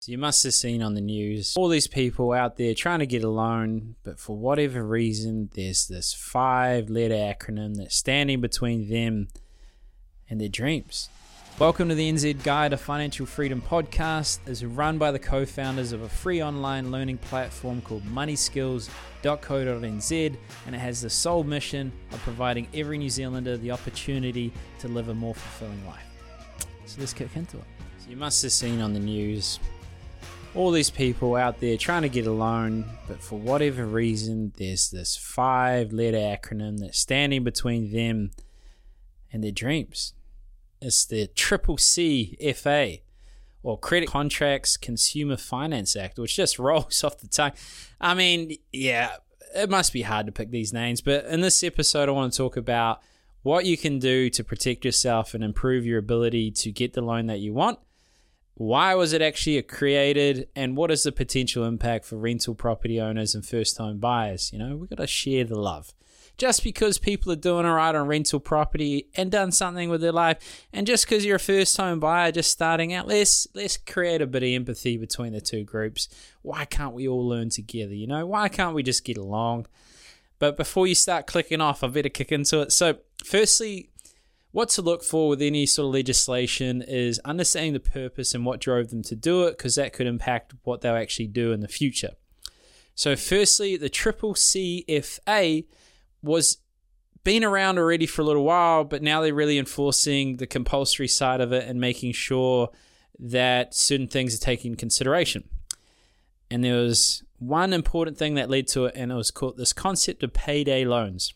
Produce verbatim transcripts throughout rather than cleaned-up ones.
So you must have seen on the news all these people out there trying to get a loan, but for whatever reason, there's this five-letter acronym that's standing between them and their dreams. Welcome to the N Z Guide to Financial Freedom podcast. It's run by the co-founders of a free online learning platform called money skills dot co dot n z, and it has the sole mission of providing every New Zealander the opportunity to live a more fulfilling life. So let's kick into it. So you must have seen on the news all these people out there trying to get a loan, but for whatever reason, there's this five-letter acronym that's standing between them and their dreams. It's the Triple C F A, or Credit Contracts Consumer Finance Act, which just rolls off the tongue. I mean, yeah, it must be hard to pick these names, but in this episode, I want to talk about what you can do to protect yourself and improve your ability to get the loan that you want. Why was it actually created, and what is the potential impact for rental property owners and first-time buyers? You know, we've got to share the love. Just because people are doing all right on rental property and done something with their life, and just because you're a first-time buyer just starting out, let's let's create a bit of empathy between the two groups. Why can't we all learn together? You know, why can't we just get along? But before you start clicking off, I better kick into it. So, firstly, what to look for with any sort of legislation is understanding the purpose and what drove them to do it, because that could impact what they'll actually do in the future. So firstly, the Triple C F A was been around already for a little while, but now they're really enforcing the compulsory side of it and making sure that certain things are taken into consideration. And there was one important thing that led to it, and it was called this concept of payday loans.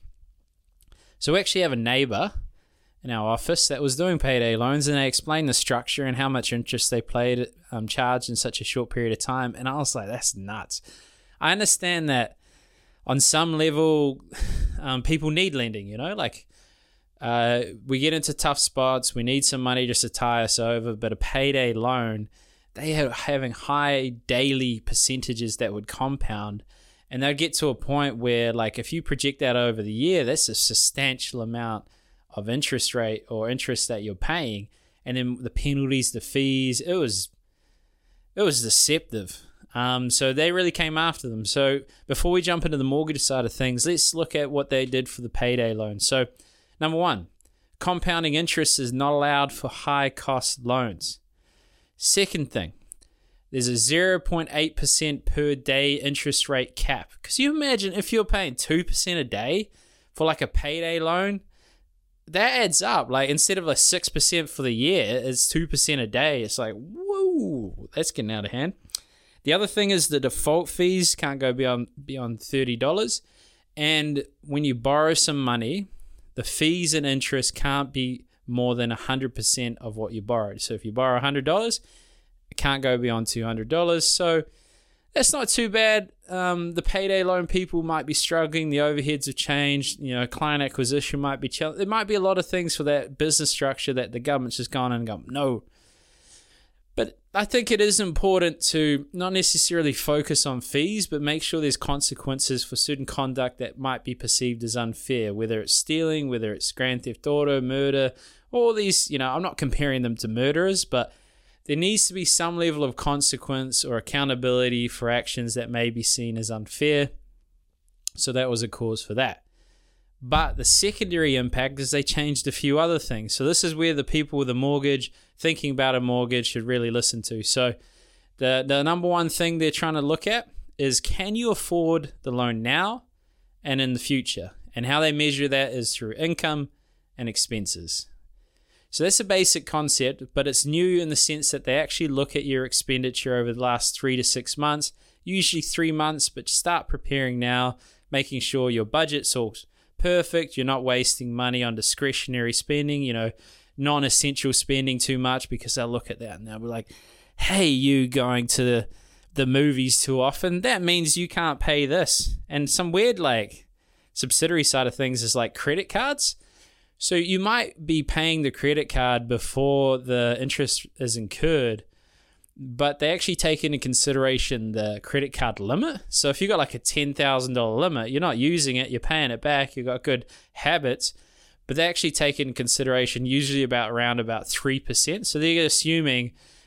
So we actually have a neighbor in our office that was doing payday loans, and they explained the structure and how much interest they paid um, charged in such a short period of time. And I was like, that's nuts. I understand that on some level, um, people need lending, you know, like uh, we get into tough spots. We need some money just to tie us over, but a payday loan, they are having high daily percentages that would compound. And they'll get to a point where, like, if you project that over the year, that's a substantial amount of interest rate or interest that you're paying, and then the penalties, the fees, it was it was deceptive. Um, so they really came after them. So before we jump into the mortgage side of things, let's look at what they did for the payday loan. So number one, compounding interest is not allowed for high cost loans. Second thing, there's a zero point eight percent per day interest rate cap. Because you imagine if you're paying two percent a day for like a payday loan, that adds up. Like, instead of like six percent for the year, it's two percent a day. It's like, whoa, that's getting out of hand. The other thing is the default fees can't go beyond beyond thirty dollars. And when you borrow some money, the fees and interest can't be more than one hundred percent of what you borrowed. So if you borrow one hundred dollars, it can't go beyond two hundred dollars. So that's not too bad. Um, the payday loan people might be struggling. The overheads have changed. You know, client acquisition might be challenged. There might be a lot of things for that business structure that the government's just gone in and gone, no. But I think it is important to not necessarily focus on fees, but make sure there's consequences for certain conduct that might be perceived as unfair, whether it's stealing, whether it's grand theft auto, murder, all these, you know, I'm not comparing them to murderers, but there needs to be some level of consequence or accountability for actions that may be seen as unfair. So that was a cause for that. But the secondary impact is they changed a few other things. So this is where the people with a mortgage, thinking about a mortgage, should really listen to. So the, the number one thing they're trying to look at is, can you afford the loan now and in the future? And how they measure that is through income and expenses. So that's a basic concept, but it's new in the sense that they actually look at your expenditure over the last three to six months, usually three months, but start preparing now, making sure your budget's all perfect, you're not wasting money on discretionary spending, you know, non-essential spending too much, because they'll look at that and they'll be like, hey, you going to the, the movies too often, that means you can't pay this. And some weird, like, subsidiary side of things is like credit cards. So you might be paying the credit card before the interest is incurred, but they actually take into consideration the credit card limit. So if you've got like a ten thousand dollars limit, you're not using it, you're paying it back, you've got good habits, but they actually take into consideration usually about around about three percent. So they're assuming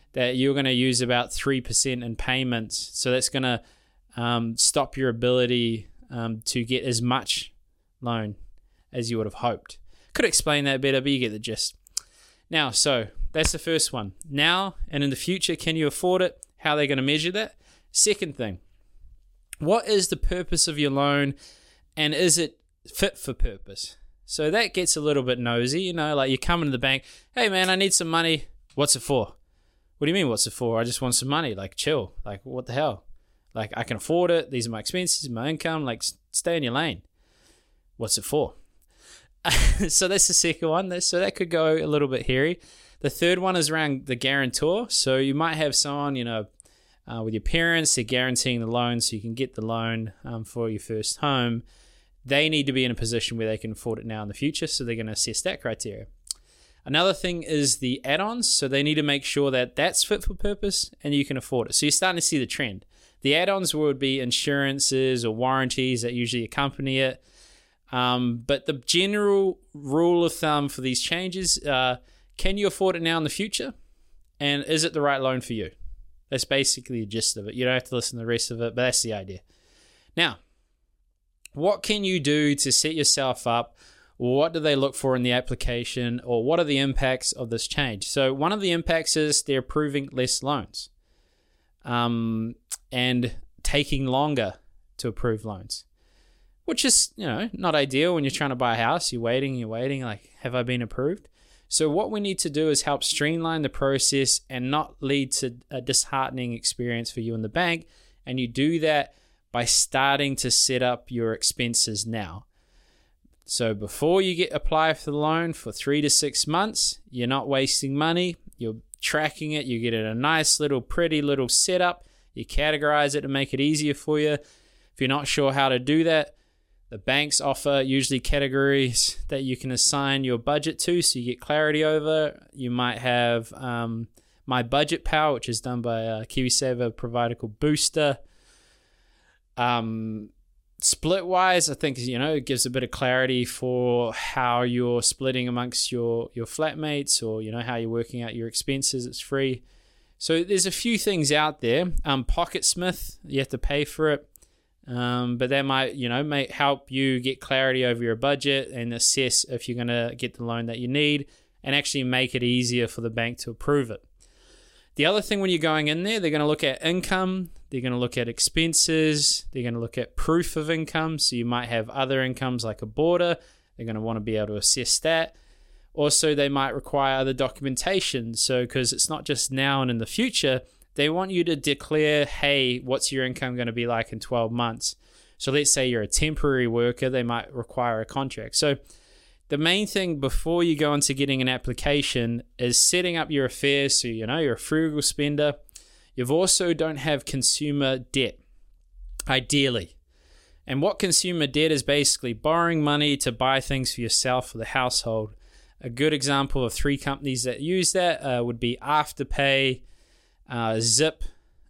that you're going to use about three percent in payments. So that's going to um, stop your ability um, to get as much loan as you would have hoped. Could explain that better, but you get the gist. Now, so that's the first one. Now and in the future, can you afford it? How are they going to measure that? Second thing, what is the purpose of your loan, and is it fit for purpose? So that gets a little bit nosy, you know, like you come into the bank, hey man, I need some money. What's it for? What do you mean, what's it for? I just want some money. Like, chill. Like, what the hell? Like, I can afford it. These are my expenses, my income. Like, stay in your lane. What's it for? So that's the second one. So that could go a little bit hairy. The third one is around the guarantor. So you might have someone, you know, uh, with your parents, they're guaranteeing the loan so you can get the loan um, for your first home. They need to be in a position where they can afford it now in the future. So they're going to assess that criteria. Another thing is the add-ons. So they need to make sure that that's fit for purpose and you can afford it. So you're starting to see the trend. The add-ons would be insurances or warranties that usually accompany it. Um, but the general rule of thumb for these changes, uh, can you afford it now in the future? And is it the right loan for you? That's basically the gist of it. You don't have to listen to the rest of it, but that's the idea. Now, what can you do to set yourself up? What do they look for in the application, or what are the impacts of this change? So one of the impacts is they're approving less loans um, and taking longer to approve loans, which is, you know, not ideal when you're trying to buy a house. You're waiting, you're waiting, like, have I been approved? So what we need to do is help streamline the process and not lead to a disheartening experience for you in the bank. And you do that by starting to set up your expenses now. So before you get apply for the loan for three to six months, you're not wasting money. You're tracking it. You get it a nice little, pretty little setup. You categorize it to make it easier for you. If you're not sure how to do that, the banks offer usually categories that you can assign your budget to, so you get clarity over. You might have um, My Budget Pal, which is done by a KiwiSaver provider called Booster. Um, Splitwise, I think, you know, it gives a bit of clarity for how you're splitting amongst your, your flatmates, or, you know, how you're working out your expenses. It's free. So there's a few things out there. Um, PocketSmith, you have to pay for it. Um, but that might, you know, may help you get clarity over your budget and assess if you're going to get the loan that you need, and actually make it easier for the bank to approve it. The other thing, when you're going in there, they're going to look at income, they're going to look at expenses, they're going to look at proof of income. So you might have other incomes like a boarder. They're going to want to be able to assess that. Also, they might require other documentation. So because it's not just now and in the future, they want you to declare, hey, what's your income going to be like in twelve months? So let's say you're a temporary worker, they might require a contract. So the main thing before you go into getting an application is setting up your affairs so you know you're a frugal spender. You've also don't have consumer debt, ideally. And what consumer debt is, basically borrowing money to buy things for yourself or the household. A good example of three companies that use that uh, would be Afterpay, Uh, Zip,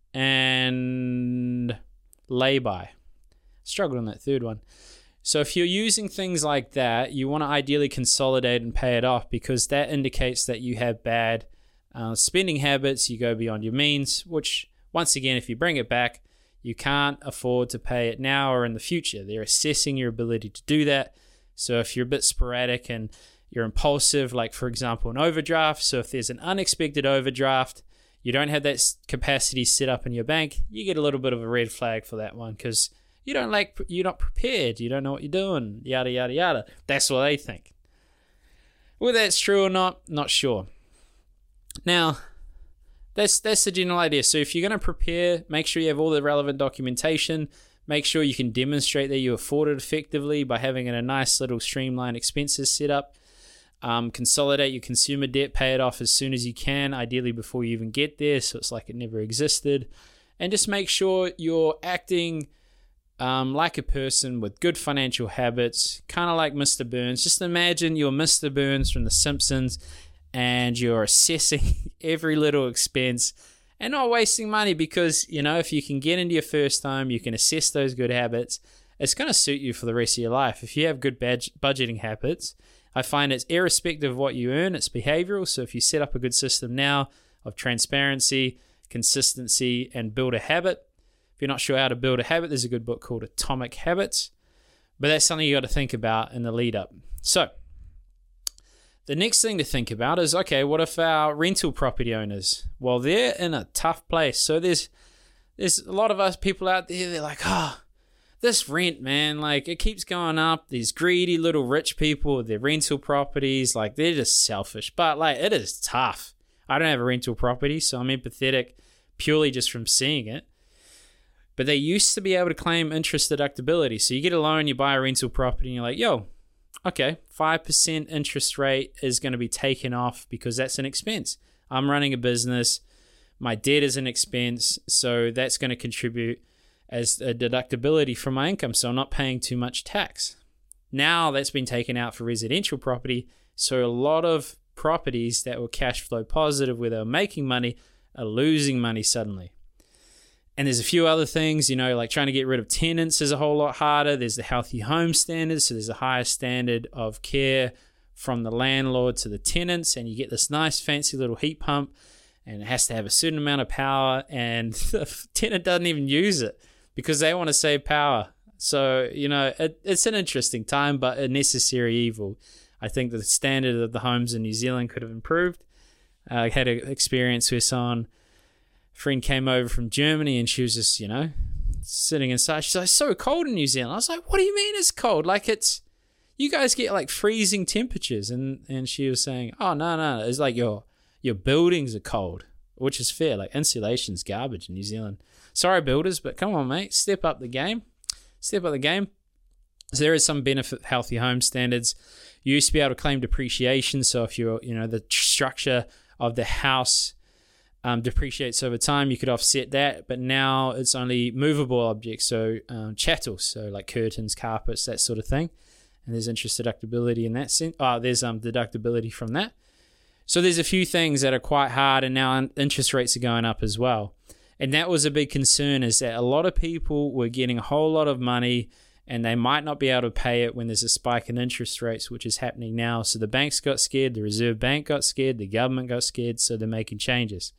and Laybuy. Struggled on that third one. So if you're using things like that, you want to ideally consolidate and pay it off, because that indicates that you have bad uh, spending habits. You go beyond your means, which, once again, if you bring it back, you can't afford to pay it now or in the future. They're assessing your ability to do that. So if you're a bit sporadic and you're impulsive, like, for example, an overdraft. So if there's an unexpected overdraft, you don't have that capacity set up in your bank, you get a little bit of a red flag for that one, because you don't like, you're not prepared, you don't know what you're doing, yada, yada, yada. That's what they think. Whether that's true or not, not sure. Now, that's that's the general idea. So if you're going to prepare, make sure you have all the relevant documentation. Make sure you can demonstrate that you afford it effectively by having a nice little streamlined expenses set up. Um, consolidate your consumer debt, pay it off as soon as you can, ideally before you even get there, so it's like it never existed. And just make sure you're acting um, like a person with good financial habits, kind of like Mister Burns. Just imagine you're Mister Burns from The Simpsons, and you're assessing every little expense and not wasting money, because, you know, if you can get into your first home, you can assess those good habits, it's going to suit you for the rest of your life. If you have good bad- budgeting habits, I find it's irrespective of what you earn, it's behavioral. So if you set up a good system now of transparency, consistency, and build a habit. If you're not sure how to build a habit, there's a good book called Atomic Habits. But that's something you got to think about in the lead up. So the next thing to think about is, okay, what if our rental property owners? Well, they're in a tough place. So there's there's a lot of us people out there, they're like, oh, this rent, man, like it keeps going up. These greedy little rich people with their rental properties, like they're just selfish. But like it is tough. I don't have a rental property, so I'm empathetic purely just from seeing it. But they used to be able to claim interest deductibility. So you get a loan, you buy a rental property, and you're like, yo, okay, five percent interest rate is going to be taken off because that's an expense. I'm running a business. My debt is an expense, so that's going to contribute as a deductibility from my income, so I'm not paying too much tax. Now that's been taken out for residential property, so a lot of properties that were cash flow positive where they were making money are losing money suddenly. And there's a few other things, you know, like trying to get rid of tenants is a whole lot harder. There's the healthy home standards, so there's a higher standard of care from the landlord to the tenants, and you get this nice fancy little heat pump, and it has to have a certain amount of power, and the tenant doesn't even use it because they want to save power. So, you know, it, it's an interesting time, but a necessary evil. I think the standard of the homes in New Zealand could have improved. Uh, I had an experience where someone, a friend came over from Germany, and she was just, you know, sitting inside. She's like, it's so cold in New Zealand. I was like, what do you mean it's cold? Like it's, you guys get like freezing temperatures. And, and she was saying, oh, no, no, it's like your, your buildings are cold, which is fair. Like insulation's garbage in New Zealand. Sorry, builders, but come on, mate. Step up the game. Step up the game. So there is some benefit of healthy home standards. You used to be able to claim depreciation. So if you're, you know, the structure of the house um, depreciates over time, you could offset that. But now it's only movable objects, so um, chattels, so like curtains, carpets, that sort of thing. And there's interest deductibility in that sense. Oh, there's um deductibility from that. So there's a few things that are quite hard, and now interest rates are going up as well. And that was a big concern, is that a lot of people were getting a whole lot of money and they might not be able to pay it when there's a spike in interest rates, which is happening now. So the banks got scared, the Reserve Bank got scared, the government got scared, so they're making changes.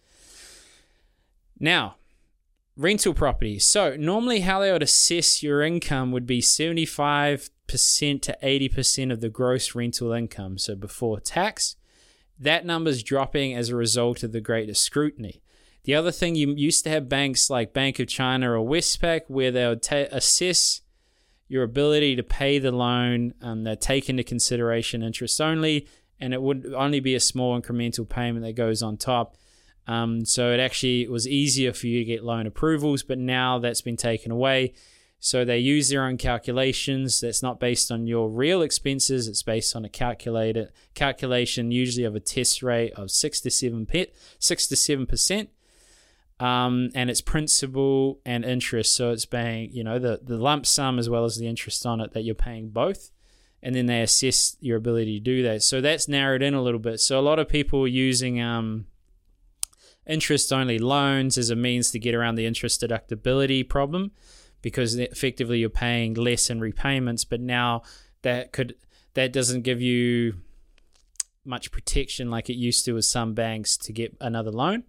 Now, rental property. So normally how they would assess your income would be seventy-five percent to eighty percent of the gross rental income, so before tax. That number's dropping as a result of the greater scrutiny. The other thing, you used to have banks like Bank of China or Westpac where they would ta- assess your ability to pay the loan. Um, they take into consideration interest only, and it would only be a small incremental payment that goes on top. Um, so it actually was easier for you to get loan approvals, but now that's been taken away. So they use their own calculations. That's not based on your real expenses. It's based on a calculated calculation, usually of a test rate of six to seven pet, six to seven percent. Um, and it's principal and interest. So it's paying, you know, the, the lump sum as well as the interest on it, that you're paying both. And then they assess your ability to do that. So that's narrowed in a little bit. So a lot of people are using um, interest-only loans as a means to get around the interest deductibility problem, because effectively you're paying less in repayments. But now that could that doesn't give you much protection like it used to with some banks to get another loan.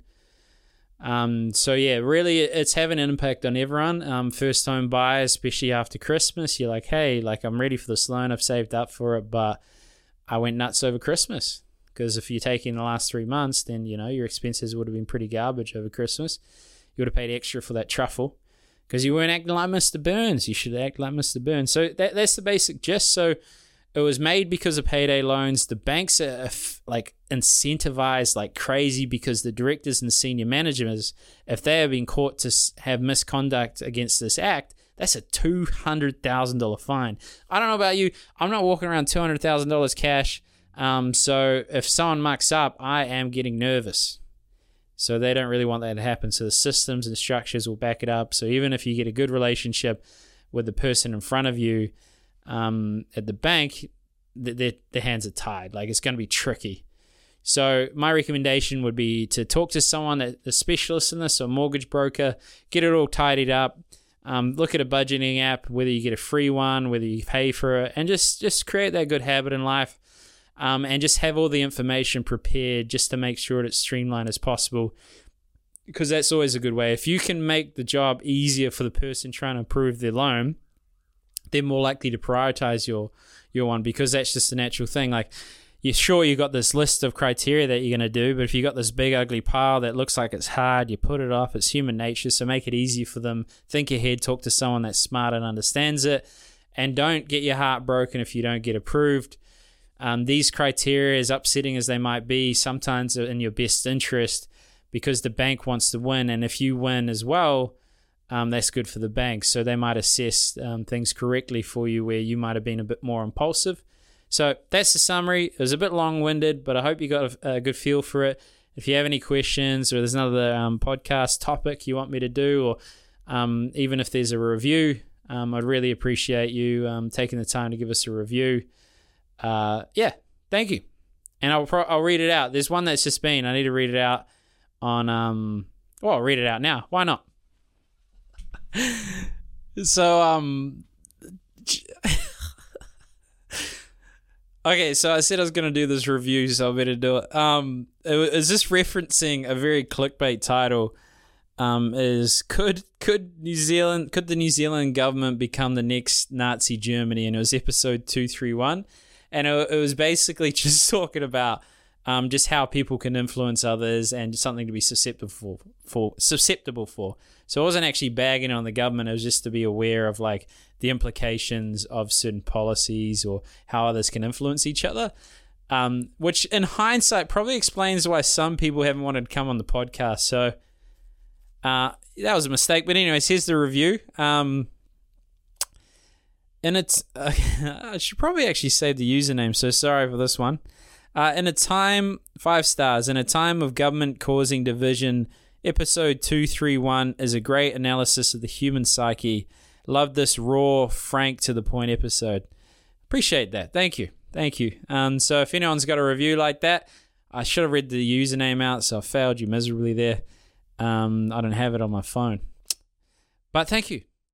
Um, so yeah, really it's having an impact on everyone. Um, first home buyers, especially after Christmas, you're like, hey, like I'm ready for this loan. I've saved up for it, but I went nuts over Christmas. Because if you're taking the last three months, then, you know, your expenses would have been pretty garbage over Christmas. You would have paid extra for that truffle because you weren't acting like Mister Burns. You should act like Mister Burns. So that, that's the basic gist. So it was made because of payday loans. The banks are like incentivized like crazy because the directors and senior managers, if they have been caught to have misconduct against this act, that's a two hundred thousand dollars fine. I don't know about you. I'm not walking around two hundred thousand dollars cash. Um, so if someone mucks up, I am getting nervous. So they don't really want that to happen. So the systems and structures will back it up. So even if you get a good relationship with the person in front of you um, at the bank, their, their hands are tied. Like it's going to be tricky. So my recommendation would be to talk to someone that a specialist in this, or a mortgage broker, get it all tidied up. Um, look at a budgeting app, whether you get a free one, whether you pay for it, and just, just create that good habit in life. um, and just have all the information prepared just to make sure it's streamlined as possible, because that's always a good way. If you can make the job easier for the person trying to approve their loan, they're more likely to prioritize your your one, because that's just a natural thing. Like, you're sure you got this list of criteria that you're going to do, but if you got this big ugly pile that looks like it's hard, you put it off. It's human nature, so make it easy for them. Think ahead, talk to someone that's smart and understands it, and don't get your heart broken if you don't get approved. Um, these criteria, as upsetting as they might be, sometimes are in your best interest, because the bank wants to win, and if you win as well, um, that's good for the bank. So they might assess um, things correctly for you where you might have been a bit more impulsive. So that's the summary. It was a bit long-winded, but I hope you got a, a good feel for it. If you have any questions, or there's another um, podcast topic you want me to do, or um, even if there's a review, um, I'd really appreciate you um, taking the time to give us a review. Uh, yeah, thank you. And I'll pro- I'll read it out. There's one that's just been. I need to read it out on. Um, well, I'll read it out now. Why not? so um. Okay, so I said I was going to do this review, so I better do it. Um, it was just referencing a very clickbait title. Um, is could could New Zealand could the New Zealand government become the next Nazi Germany? And it was episode two three one, and it, it was basically just talking about um just how people can influence others and something to be susceptible for, for susceptible for. So it wasn't actually bagging on the government. It was just to be aware of like the implications of certain policies or how others can influence each other, um, which in hindsight probably explains why some people haven't wanted to come on the podcast. So uh, that was a mistake. But anyways, here's the review. Um, and it's, uh, I should probably actually save the username, so sorry for this one. Uh, in a time, five stars, in a time of government causing division, episode two three one is a great analysis of the human psyche. Love this raw, frank, to the point episode. Appreciate that. Thank you. Thank you. Um, so if anyone's got a review like that, I should have read the username out, so I failed you miserably there. Um, I don't have it on my phone. But thank you.